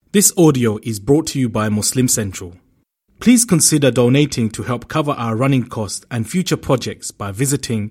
This audio is brought to you by Muslim Central. Please consider donating to help cover our running costs and future projects by visiting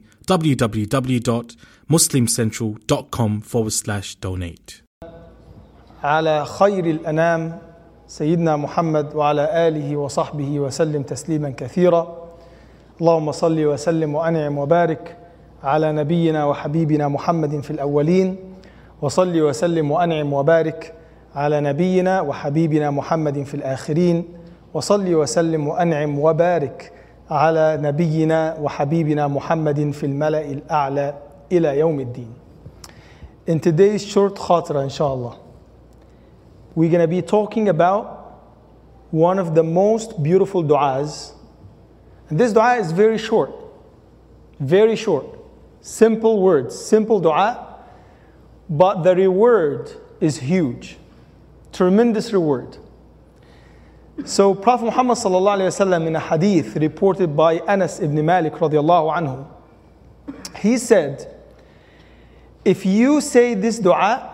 www.muslimcentral.com/donate. على خير الأنام سيدنا محمد وعلى آله وصحبه وسلم تسليما كثيرا. اللهم صل وسلم وأنعم وبارك على نبينا وحبيبنا محمد في الأولين، وصل وسلم وأنعم وبارك على نبينا وحبيبنا محمد في الآخرين، وصل وسلم وأنعم وبارك على نبينا وحبيبنا محمد في الملأ الأعلى إلى يوم الدين. In today's short khatra, inshallah, we're going to be talking about one of the most beautiful du'as. And this dua is very short, simple words, simple dua, but the reward is huge, tremendous reward. So Prophet Muhammad sallallahu alaihi wasallam, in a hadith reported by Anas ibn Malik radiallahu anhu, he said, if you say this dua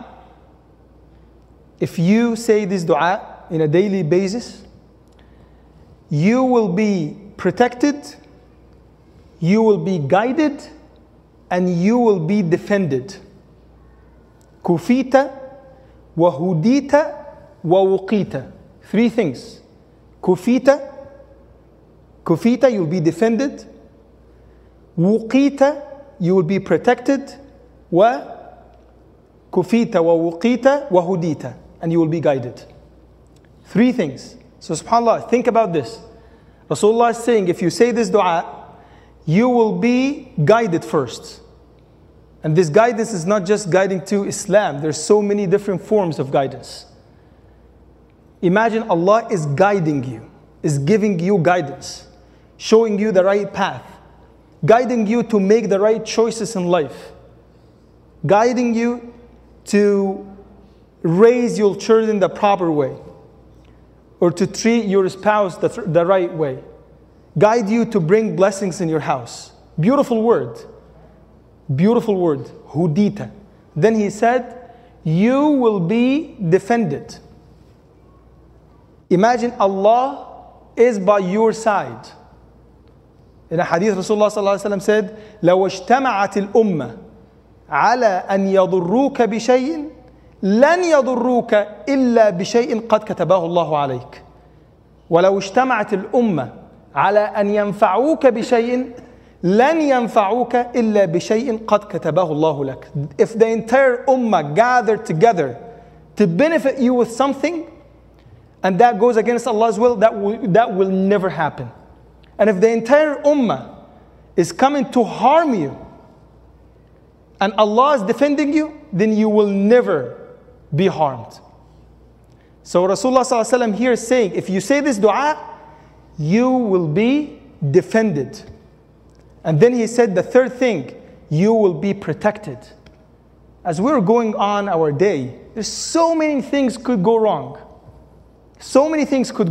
in a daily basis, you will be protected, you will be guided, and you will be defended. Kufita wa hudita wa wuqita. Three things. Kufita, you'll be defended. Wuqita, you will be protected. Wa kufita wa wuqita wa hudita, and you will be guided. Three things. So subhanAllah, think about this. Rasulullah is saying, if you say this dua, you will be guided first. And this guidance is not just guiding to Islam. There's so many different forms of guidance. Imagine Allah is guiding you, is giving you guidance, showing you the right path, guiding you to make the right choices in life, guiding you to raise your children the proper way, or to treat your spouse the right way, guide you to bring blessings in your house. Beautiful word, hudita. Then he said, you will be defended. Imagine Allah is by your side. In a hadith, Rasulullah sallallahu alaihi wasallam said, لو اجتمعت الأمة على أن يضروك بشيء لن يضروك إلا بشيء قد كتبه الله عليك. ولو اجتمعت الأمة على أن ينفعوك بشيء لن ينفعوك إلا بشيء قد كتبه الله لك. If the entire ummah gathered together to benefit you with something, and that goes against Allah's will, that will never happen. And if the entire ummah is coming to harm you, and Allah is defending you, then you will never be harmed. So Rasulullah sallallahu alaihi wasallam here is saying, if you say this dua, you will be defended. And then he said the third thing, you will be protected. As we're going on our day, there's so many things could go wrong. Someone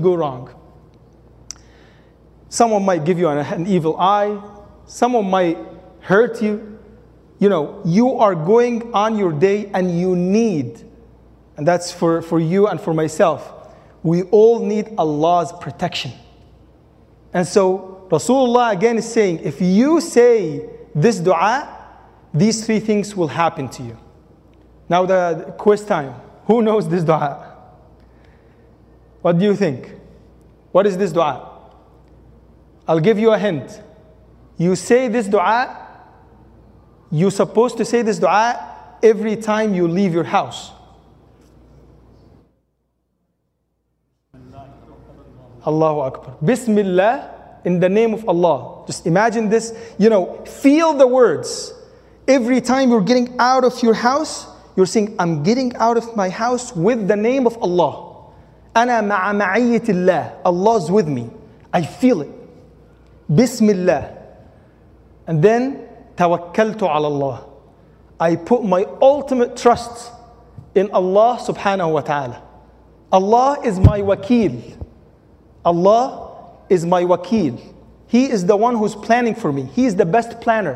might give you an evil eye. Someone might hurt you. You are going on your day and you need, and that's for you and for myself, we all need Allah's protection. And so Rasulullah again is saying, if you say this dua, these three things will happen to you. Now the quiz time. Who knows this dua? What do you think? What is this dua? I'll give you a hint. You say this dua, you're supposed to say this dua every time you leave your house. Allahu Akbar. Bismillah, in the name of Allah. Just imagine this, feel the words. Every time you're getting out of your house, you're saying, I'm getting out of my house with the name of Allah. أنا مع معية الله. Allah's with me. I feel it. Bismillah. And then توكلت على الله. I put my ultimate trust in Allah subhanahu wa ta'ala. Allah is my wakil. Allah is my wakil. He is the one who's planning for me. He is the best planner.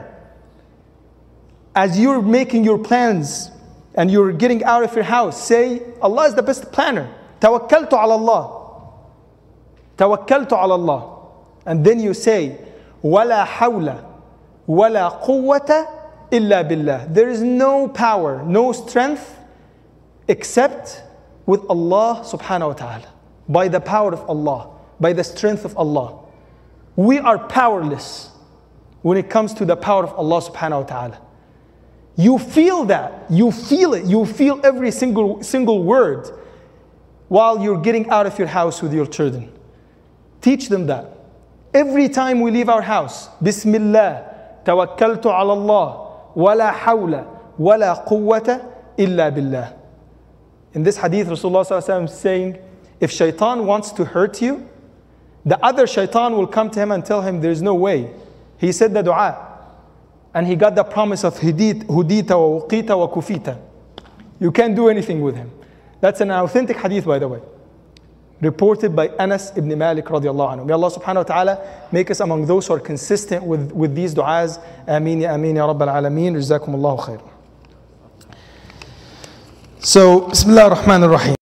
As you're making your plans and you're getting out of your house, say, Allah is the best planner. توكلت على الله. توكلت على الله. And then you say, ولا حول ولا قوة إلا بالله. There is no power, no strength except with Allah subhanahu wa ta'ala. By the power of Allah, by the strength of Allah. We are powerless when it comes to the power of Allah subhanahu wa ta'ala. You feel that, you feel it, you feel every single word while you're getting out of your house with your children. Teach them that. Every time we leave our house, Bismillah, tawakkaltu ala Allah, wala hawla, wala quwwata illa billah. In this hadith, Rasulullah sallallahu alaihi wasallam is saying, if shaitan wants to hurt you, the other shaitan will come to him and tell him there's no way. He said the dua, and he got the promise of hudita wa wuqita wa kufita. You can't do anything with him. That's an authentic hadith, by the way, reported by Anas ibn Malik radiallahu anhu. May Allah subhanahu wa ta'ala make us among those who are consistent with these du'as. Ameen ya ameen ya rabbal alameen. Jazakumullahu khair. So, Bismillah ar-Rahman ar-Rahim.